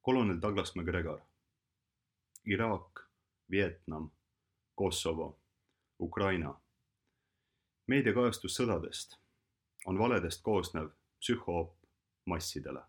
kolonel Douglas MacGregor, Iraak, Vietnam, Kosovo, Ukraina. Meediakajastus sõdadest on valedest koosnev psühhoop massidele.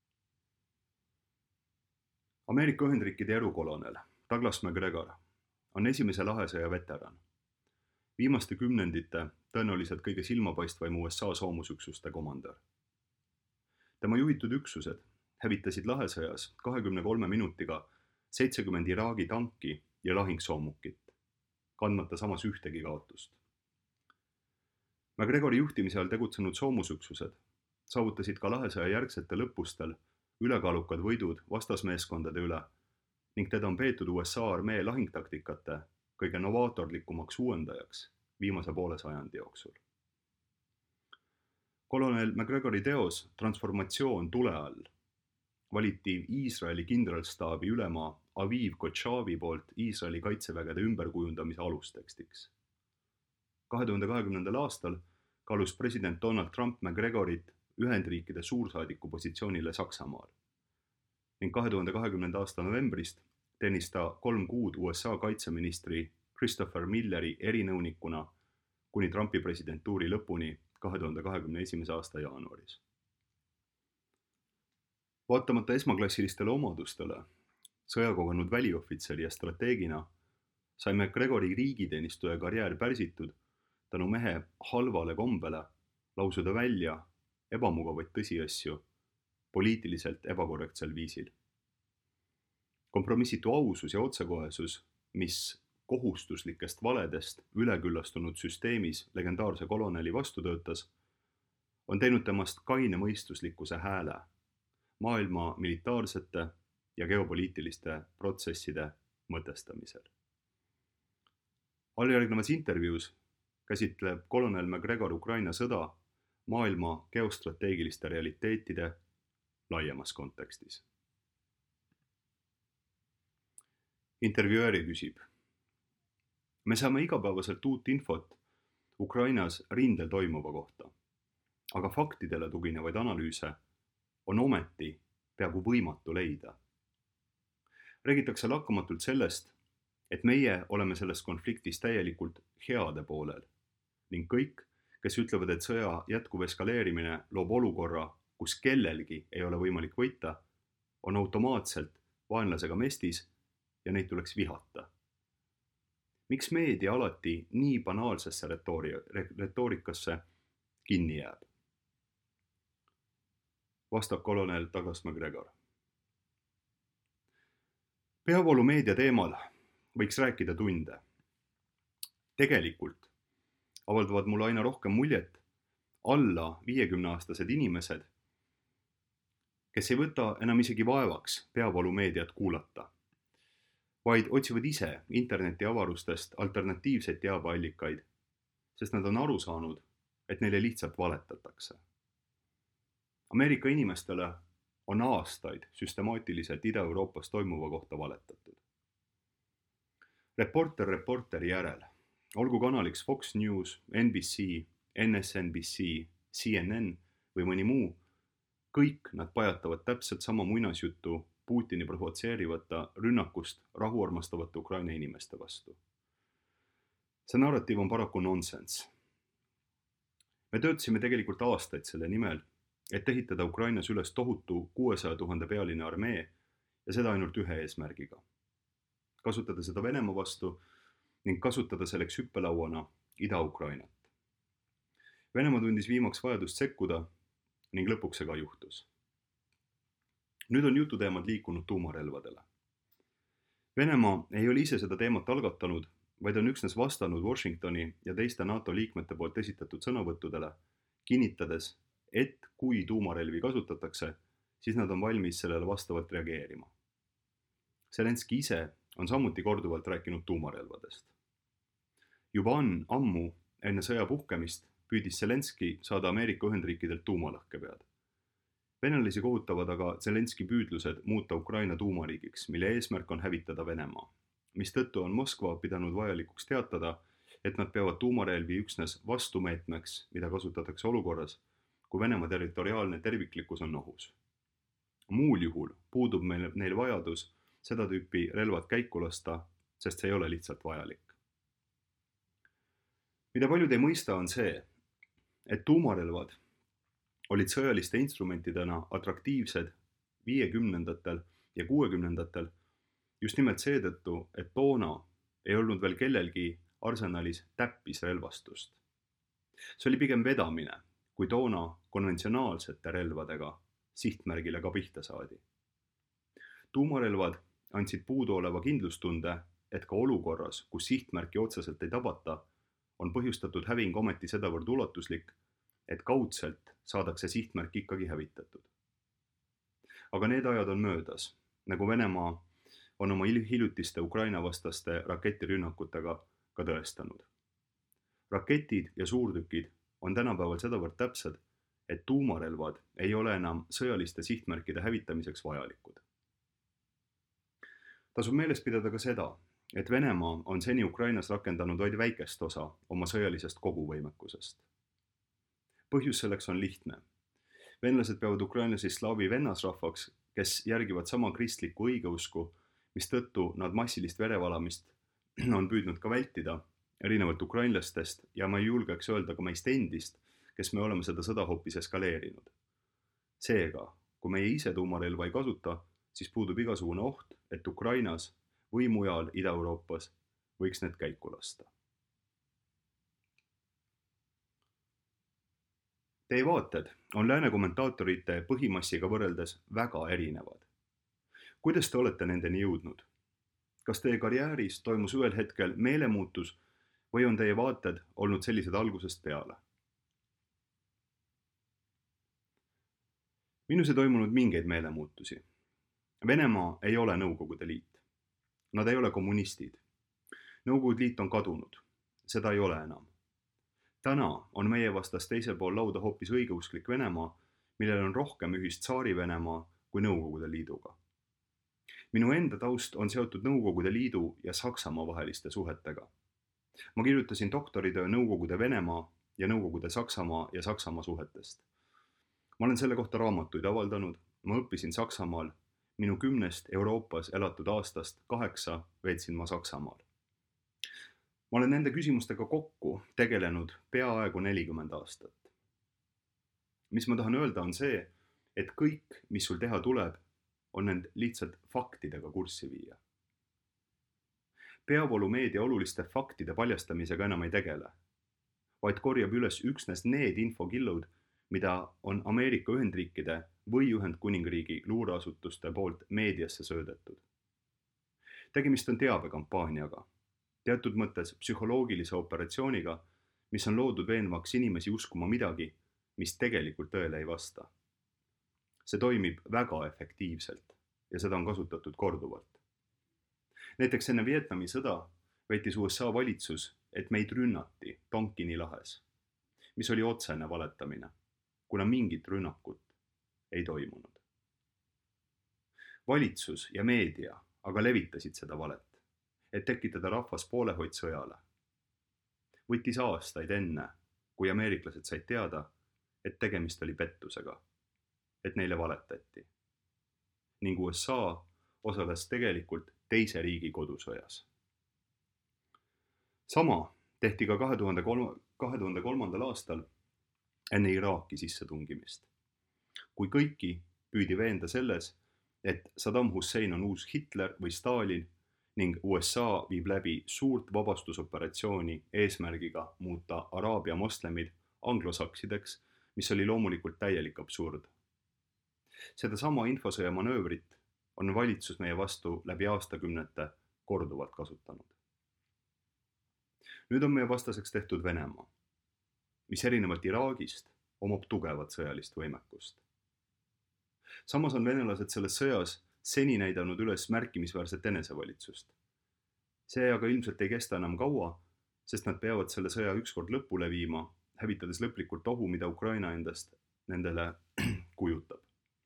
Ameerika Ühendriikide erukolonel Douglas MacGregor on esimese lahesõja veteran. Viimaste kümnendite tõenäoliselt kõige silmapaistvaim USA soomusüksuste komandör. Tema juhitud üksused hävitasid lahesõjas 23 minutiga 70 Iraagi tanki ja lahingsoomukit, kandmata samas ühtegi kaotust. MacGregori juhtimise all tegutsenud soomusüksused saavutasid ka lahesõja järgsetel õppustel ülekaalukad võidud vastasmeeskondade üle ning teda on peetud USA armee lahingtaktikate kõige novaatorlikumaks uuendajaks viimase poole sajandi jooksul. Kolonel MacGregori teos Transformatsioon tule all valiti Iisraeli kindralstaabi ülema Aviv Kochavi poolt Iisraeli kaitsevägede ümberkujundamise alustekstiks. 2020. aastal kaalus president Donald Trump MacGregorit Ühendriikide suursaadiku positsioonile Saksamaal ning 2020. aasta novembrist teenis ta 3 kuud USA kaitseministri Christopher Milleri erinõunikuna kuni Trumpi presidentuuri lõpuni 2021. aasta jaanuaris. Vaatamata esmaklassilistele omadustele, sõjakogenud väliohvitseri ja strateegina sai MacGregori riigiteenistuja karjäär pärsitud tänu mehe halvale kombele lausuda välja ebamugavaid tõsiasju poliitiliselt ebakorrektsel viisil. Kompromissitu ausus ja otsekohesus, mis kohustuslikest valedest üleküllastunud süsteemis legendaarse koloneli vastu töötas, on teinud temast kaine mõistuslikkuse hääle maailma militaarsete ja geopoliitiliste protsesside mõtestamisel. Alljärgnevas intervjuus käsitleb kolonel MacGregor Ukraina sõda maailma geostrateegiliste realiteetide laiemas kontekstis. Intervjueeri küsib: me saame igapäevaselt uut infot Ukrainas rindel toimuva kohta, aga faktidele tuginevaid analüüse on ometi peaaegu võimatu leida. Räägitakse lakkamatult sellest, et meie oleme selles konfliktis täielikult heade poolel ning kõik, kes ütlevad, et sõja jätkuv eskaleerimine loob olukorra, kus kellelgi ei ole võimalik võita, on automaatselt vaenlasega mestis ja neid tuleks vihata. Miks meedia alati nii banaalsesse retoorikasse kinni jääb? Vastab kolonel Douglas MacGregor. Peavoolumeedia teemal võiks rääkida tunde. Tegelikult avaldavad mulle aina rohkem muljet alla 50-aastased inimesed, kes ei võta enam isegi vaevaks peavoolumeediat kuulata, vaid otsivad ise internetiavarustest alternatiivseid teabeallikaid, sest nad on aru saanud, et neile lihtsalt valetatakse. Ameerika inimestele on aastaid süstemaatiliselt Ida-Euroopas toimuva kohta valetatud. Reporter reporteri järel, olgu kanaliks Fox News, NBC, NSNBC, CNN või mõni muu, kõik nad pajatavad täpselt sama muinasjuttu Putini provotseerivata rünnakust rahuarmastavate Ukraina inimeste vastu. See narratiiv on paraku nonsense. Me töötasime tegelikult aastaid selle nimel, et ehitada Ukrainas üles tohutu 600 000 pealine armee ja seda ainult ühe eesmärgiga. Kasutada seda Venemaa vastu ning kasutada selleks hüppelauana Ida-Ukrainat. Venemaa tundis viimaks vajadust sekkuda ning lõpuks see ka juhtus. Nüüd on jututeemad liikunud tuumarelvadele. Venemaa ei ole ise seda teemat algatanud, vaid on üksnes vastanud Washingtoni ja teiste NATO liikmete poolt esitatud sõnavõttudele, kinnitades, et kui tuumarelvi kasutatakse, siis nad on valmis sellele vastavalt reageerima. Zelenski ise on samuti korduvalt rääkinud tuumarelvadest. Juba ammu enne sõja puhkemist püüdis Zelenski saada Ameerika Ühendriikidelt tuumalõhkepead. Venelasi kohutavad aga Zelenski püüdlused muuta Ukraina tuumariigiks, mille eesmärk on hävitada Venemaa, mistõttu on Moskva pidanud vajalikuks teatada, et nad peavad tuumarelvi üksnes vastumeetmeks, mida kasutatakse olukorras, kui Venemaa territoriaalne terviklikkus on ohus. Muul juhul puudub neil vajadus seda tüüpi relvad käiku lasta, sest see ei ole lihtsalt vajalik. Mida paljud ei mõista, on see, et tuumarelvad olid sõjaliste instrumentidena atraktiivsed 50ndatel ja 60ndatel just nimelt seetõttu, et toona ei olnud veel kellelgi arsenalis täppisrelvastust. See oli pigem vedamine, kui toona konventsionaalsete relvadega sihtmärgile ka pihta saadi. Tuumarelvad andsid puuduoleva kindlustunde, et ka olukorras, kus sihtmärki otseselt ei tabata, on põhjustatud häving ometi sedavõrd ulatuslik, et kaudselt saadakse sihtmärk ikkagi hävitatud. Aga need ajad on möödas, nagu Venemaa on oma hiljutiste Ukraina vastaste raketirünnakutega ka tõestanud. Raketid ja suurtükid on tänapäeval sedavõrd täpsed, et tuumarelvad ei ole enam sõjaliste sihtmärkide hävitamiseks vajalikud. Tasub meeles pidada ka seda, et Venemaa on seni Ukrainas rakendanud vaid väikest osa oma sõjalisest koguvõimekusest. Põhjus selleks on lihtne. Venlased peavad ukrainlasi slaavi vennasrahvaks, kes järgivad sama kristlikku õigeusku, mistõttu nad massilist verevalamist on püüdnud ka vältida, erinevalt ukrainlastest, ja ma ei julgeks öelda ka meist endist, kes me oleme seda sõda hoopis eskaleerinud. Seega, kui meie ise tuumarelva ei kasuta, siis puudub igasugune oht, et Ukrainas või mujal Ida-Euroopas võiks need käiku lasta. Teie vaated on lääne kommentaatorite põhimassiga võrreldes väga erinevad. Kuidas te olete nendeni jõudnud? Kas teie karjääris toimus ühel hetkel meelemuutus või on teie vaated olnud sellised algusest peale? Minus ei toimunud mingeid meelemuutusi. Venemaa ei ole Nõukogude Liit. Nad ei ole kommunistid. Nõukogude Liit on kadunud. Seda ei ole enam. Täna on meie vastas teisel pool lauda hoopis õigeusklik Venemaa, millel on rohkem ühist tsaari Venemaa kui Nõukogude Liiduga. Minu enda taust on seotud Nõukogude Liidu ja Saksamaa vaheliste suhetega. Ma kirjutasin doktoritöö Nõukogude Venemaa ja Nõukogude Saksamaa ja Saksamaa suhetest. Ma olen selle kohta raamatuid avaldanud, ma õppisin Saksamaal, minu 10 Euroopas elatud aastast 8 veetsin ma Saksamaal. Ma olen nende küsimustega kokku tegelenud peaaegu 40 aastat. Mis ma tahan öelda on see, et kõik, mis sul teha tuleb, on end lihtsalt faktidega kurssi viia. Peavoolumeedia oluliste faktide paljastamisega enam ei tegele, vaid korjab üles üksnes need infokillud, mida on Ameerika Ühendriikide või Ühendkuningriigi luureasutuste poolt meediasse söödetud. Tegemist on teabekampaaniaga, teatud mõttes psühholoogilise operatsiooniga, mis on loodud veenvaks inimesi uskuma midagi, mis tegelikult tõele ei vasta. See toimib väga efektiivselt ja seda on kasutatud korduvalt. Näiteks enne Vietnami sõda väitis USA valitsus, et meid rünnati Tonkini lahes, mis oli otsene valetamine, kuna mingit rünnakut ei toimunud. Valitsus ja meedia aga levitasid seda valet, et tekitada rahvas poolehoid sõjale. Võttis aastaid enne, kui ameeriklased said teada, et tegemist oli pettusega, et neile valetati. Ning USA osales tegelikult teise riigi kodusõjas. Sama tehti ka 2003. aastal enne Iraaki sissetungimist, kui kõiki püüdi veenda selles, et Saddam Hussein on uus Hitler või Stalin ning USA viib läbi suurt vabastusoperatsiooni eesmärgiga muuta araabia moslemid anglosaksideks, mis oli loomulikult täielik absurd. Seda sama infosõja manöövrit on valitsus meie vastu läbi aastakümnete korduvalt kasutanud. Nüüd on meie vastaseks tehtud Venemaa, mis erinevalt Iraagist omab tugevat sõjalist võimekust. Samas on venelased selles sõjas seni näidanud üles märkimisväärset enesevalitsust. See aga ilmselt ei kesta enam kaua, sest nad peavad selle sõja ükskord lõpule viima, hävitades lõplikult ohu, mida Ukraina endast nendele kujutab.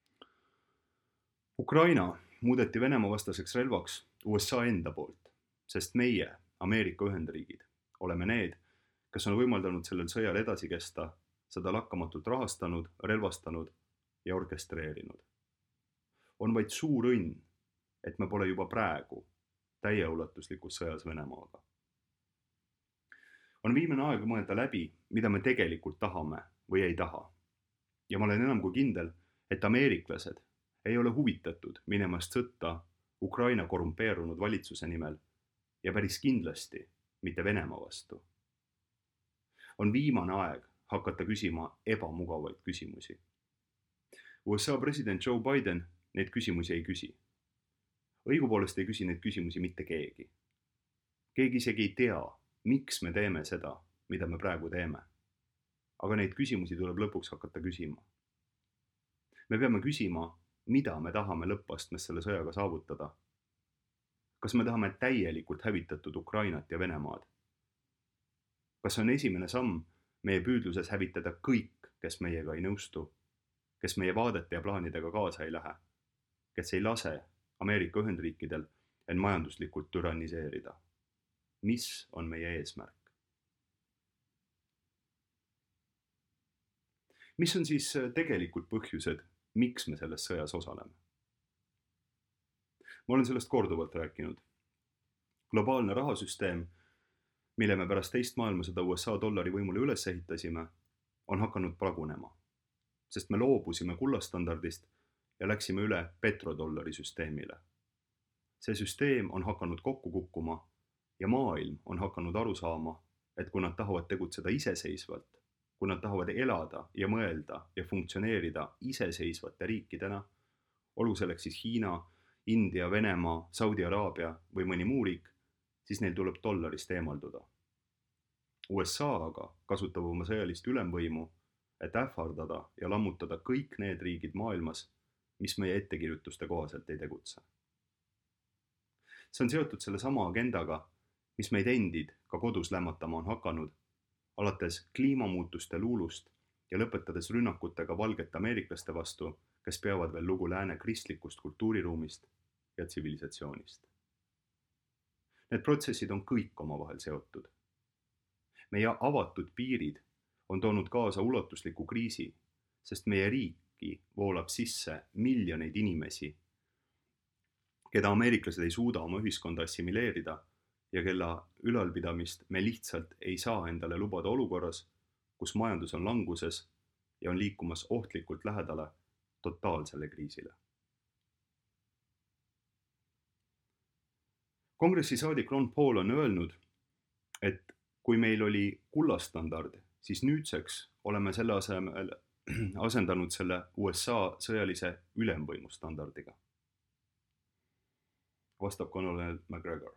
Ukraina muudeti Venemaa vastaseks relvaks USA enda poolt, sest meie, Ameerika Ühendriigid, oleme need, kes on võimaldanud sellel sõjal edasi kesta, seda lakkamatult rahastanud, relvastanud ja orkestreerinud. on vaid suur õnn, et me pole juba praegu täieulatuslikus sõjas Venemaaga. On viimane aeg mõelda läbi, mida me tegelikult tahame või ei taha. Ja ma olen enam kui kindel, et ameeriklased ei ole huvitatud minemast sõtta Ukraina korrumpeerunud valitsuse nimel ja päris kindlasti mitte Venemaa vastu. On viimane aeg hakata küsima ebamugavaid küsimusi. USA president Joe Biden neid küsimusi ei küsi. Õigupoolest ei küsi neid küsimusi mitte keegi. Keegi isegi ei tea, miks me teeme seda, mida me praegu teeme. Aga neid küsimusi tuleb lõpuks hakata küsima. Me peame küsima, mida me tahame lõppastmes selle sõjaga saavutada. Kas me tahame täielikult hävitatud Ukrainat ja Venemaad? Kas on esimene samm meie püüdluses hävitada kõik, kes meiega ei nõustu, kes meie vaadete ja plaanidega kaasa ei lähe, kes ei lase Ameerika Ühendriikidel end majanduslikult türanniseerida? Mis on meie eesmärk? Mis on siis tegelikult põhjused, miks me selles sõjas osaleme? Ma olen sellest korduvalt rääkinud. Globaalne rahasüsteem, mille me pärast teist maailmasõda USA dollari võimule üles ehitasime, on hakanud pragunema, sest me loobusime kullastandardist ja läksime üle petrodollari süsteemile. See süsteem on hakanud kokku kukkuma ja maailm on hakanud aru saama, et kui nad tahavad tegutseda iseseisvalt, kui nad tahavad elada ja mõelda ja funktsioneerida iseseisvate riikidena, olgu selleks siis Hiina, India, Venemaa, Saudi Araabia või mõni muu riik, siis neil tuleb dollarist eemalduda. USA aga kasutab oma sõjalist ülemvõimu, et ähvardada ja lammutada kõik need riigid maailmas, mis meie ettekirjutuste kohaselt ei tegutse. See on seotud selle sama agendaga, mis meid endid ka kodus lämmatama on hakanud, alates kliimamuutuste luulust ja lõpetades rünnakutega valgete ameeriklaste vastu, kes peavad veel lugu lääne kristlikust kultuuriruumist ja tsivilisatsioonist. Need protsessid on kõik omavahel seotud. Meie avatud piirid on toonud kaasa ulatusliku kriisi, sest meie riiki voolab sisse miljoneid inimesi, keda ameeriklased ei suuda oma ühiskonda assimileerida ja kella ülalpidamist me lihtsalt ei saa endale lubada olukorras, kus majandus on languses ja on liikumas ohtlikult lähedale totaalsele kriisile. Kongressi saadik Ron Paul on öelnud, et kui meil oli kullastandard, siis nüüdseks oleme selle asemel asendanud selle USA sõjalise ülemvõimu standardiga. Vastab kolonel McGregor.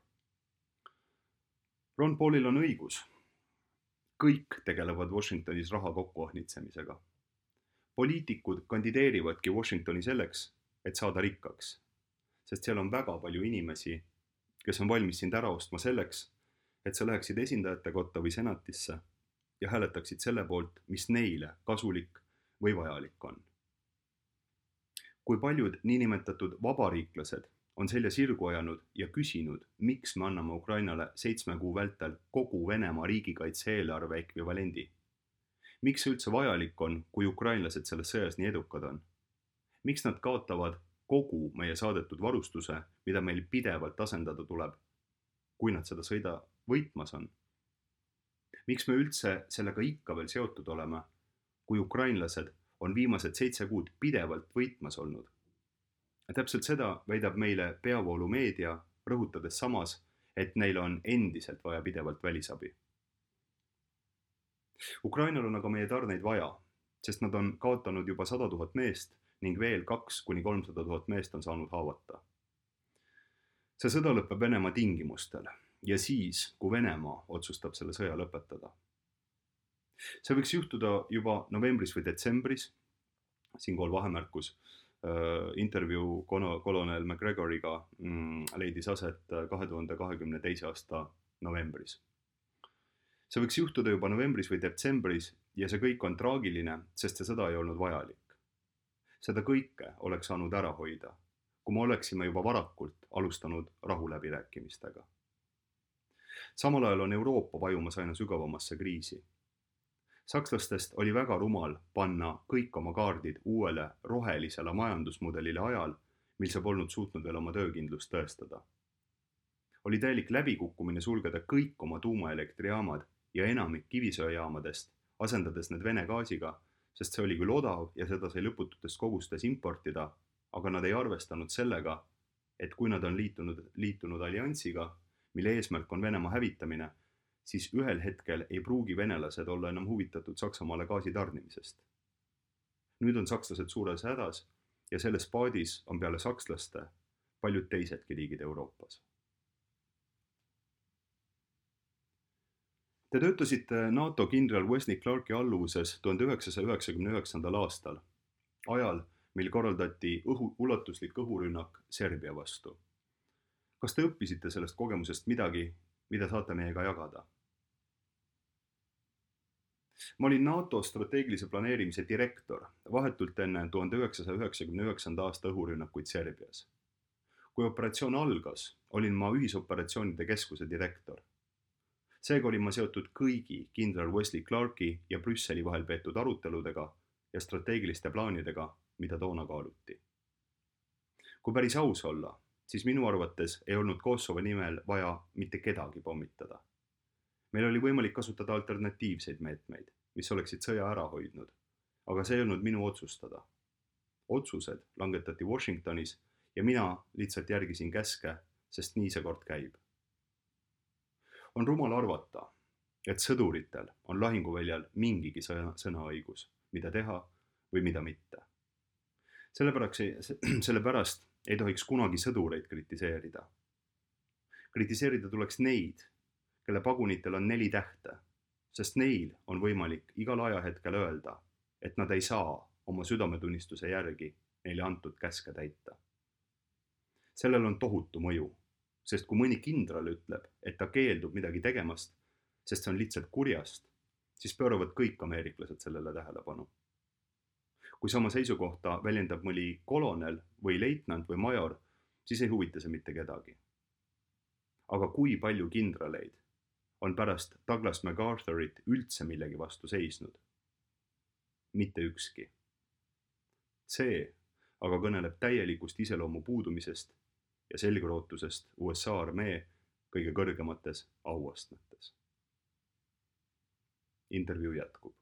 Ron Paulil on õigus. Kõik tegelevad Washingtonis raha kokkuahnitsemisega. Poliitikud kandideerivadki Washingtoni selleks, et saada rikkaks, sest seal on väga palju inimesi, kes on valmis sind ära ostma selleks, et sa läheksid esindajate kotta või senatisse ja hääletaksid selle poolt, mis neile kasulik või vajalik on. Kui paljud niinimetatud vabariiklased on selja sirgu ajanud ja küsinud, miks me anname Ukrainale 7 kuu vältel kogu Venemaa riigikaitse eelarve ekvivalendi. Miks see üldse vajalik on, kui ukrainlased selles sõjas nii edukad on? Miks nad kaotavad kogu meie saadetud varustuse, mida meil pidevalt asendada tuleb, kui nad seda sõida võitmas on? Miks me üldse sellega ikka veel seotud oleme, kui ukrainlased on viimased 7 kuud pidevalt võitmas olnud? Täpselt seda väidab meile peavoolumeedia, rõhutades samas, et neil on endiselt vaja pidevalt välisabi. Ukrainal on aga meie tarneid vaja, sest nad on kaotanud juba 100 000 meest ning veel 200–300 000 meest on saanud haavata. See sõda lõpeb Venemaa tingimustel ja siis, kui Venemaa otsustab selle sõja lõpetada. See võiks juhtuda juba novembris või detsembris, siinkohal vahemärkus, intervjuu kolonel McGregoriga leidis aset 2022. aasta novembris. See võiks juhtuda juba novembris või detsembris ja see kõik on traagiline, sest see sõda ei olnud vajalik. Seda kõike oleks saanud ära hoida, kui me oleksime juba varakult alustanud rahuläbirääkimistega. Samal ajal on Euroopa vajumas aina sügavamasse kriisi. Sakslastest oli väga rumal panna kõik oma kaardid uuele rohelisele majandusmudelile ajal, mil sa polnud suutnud veel oma töökindlust tõestada. Oli täielik läbikukkumine sulgeda kõik oma tuumaelektrijaamad ja enamik kivisöejaamadest, asendades need Vene gaasiga, sest see oli küll odav ja seda sai lõpututes kogustes importida, aga nad ei arvestanud sellega, et kui nad on liitunud alliansiga, mille eesmärk on Venemaa hävitamine, siis ühel hetkel ei pruugi venelased olla enam huvitatud Saksamaale gaasi tarnimisest. Nüüd on sakslased suures hädas ja selles paadis on peale sakslaste paljud teisedki riigid Euroopas. Te töötasite NATO kindral Wesley Clarki alluvuses 1999. aastal, ajal, mil korraldati ulatuslik õhurünnak Serbia vastu. Kas te õppisite sellest kogemusest midagi, mida saate meiega jagada? Ma olin NATO strateegilise planeerimise direktor vahetult enne 1999. aasta õhurünnakuid Serbias. Kui operatsioon algas, olin ma ühisoperatsioonide keskuse direktor. Seega olin ma seotud kõigi kindral Wesley Clarki ja Brüsseli vahel peetud aruteludega ja strateegiliste plaanidega, mida toona kaaluti. Kui päris aus olla, siis minu arvates ei olnud Kosovo nimel vaja mitte kedagi pommitada. Meil oli võimalik kasutada alternatiivseid meetmeid, mis oleksid sõja ära hoidnud, aga see ei olnud minu otsustada. Otsused langetati Washingtonis ja mina lihtsalt järgisin käske, sest nii see kord käib. On rumal arvata, et sõduritel on lahinguväljal mingigi sõnaõigus, mida teha või mida mitte. Sellepärast ei tohiks kunagi sõdureid kritiseerida. Kritiseerida tuleks neid, kelle pagunitel on 4 tähte, sest neil on võimalik igal ajahetkel öelda, et nad ei saa oma südametunnistuse järgi neile antud käske täita. Sellel on tohutu mõju, sest kui mõni kindral ütleb, et ta keeldub midagi tegemast, sest see on lihtsalt kurjast, siis pööravad kõik ameeriklased sellele tähelepanu. Kui sama seisukohta väljendab mõni kolonel või leitnant või major, siis ei huvita see mitte kedagi. Aga kui palju kindraleid on pärast Douglas MacArthurit üldse millegi vastu seisnud? Mitte ükski. See aga kõneleb täielikust iseloomu puudumisest ja selgrootusest USA armee kõige kõrgemates auastmetes. Intervjuu jätkub.